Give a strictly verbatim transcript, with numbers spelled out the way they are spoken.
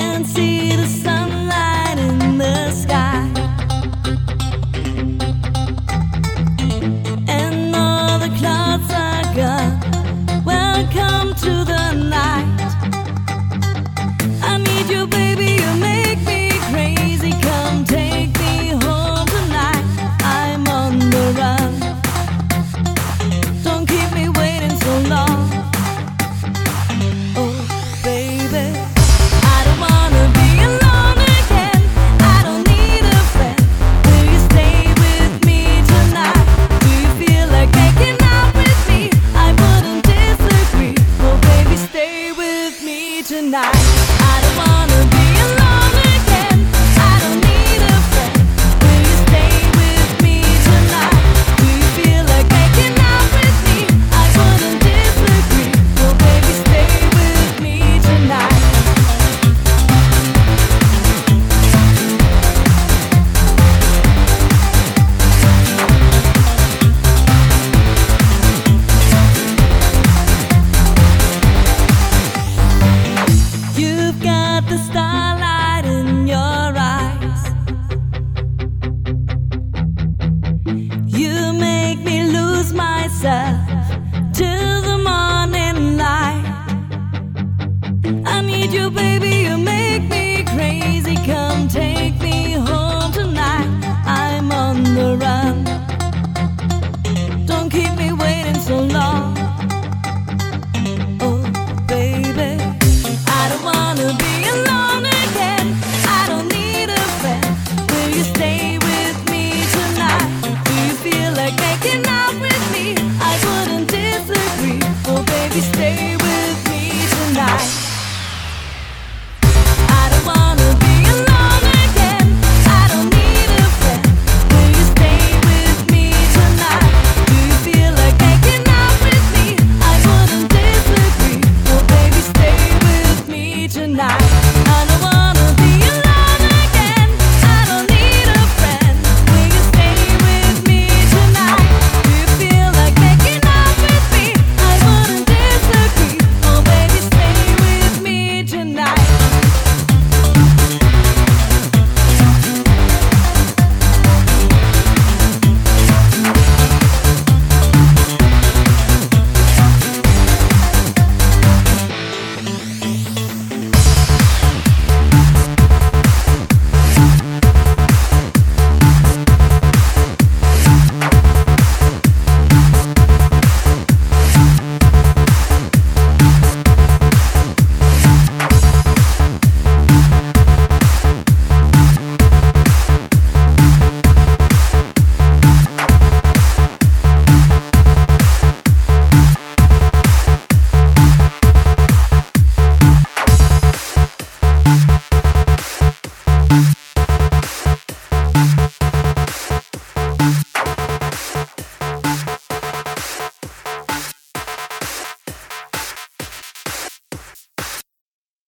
can see the sunlight in the sky, and all the clouds are gone. Welcome to the night. I need you, baby, you make me crazy. Come take me home tonight. I'm on the run. Don't keep me waiting so long. Oh, baby, I don't wanna be alone again. I don't need a friend. Will you stay with me tonight? Do you feel like making out with me? I wouldn't disagree. Oh, baby, stay with me tonight. I don't wanna be alone again. I don't need a friend. Will you stay with me tonight? Do you feel like making out with me? I wouldn't disagree. Oh, baby, stay with me tonight. You've got the style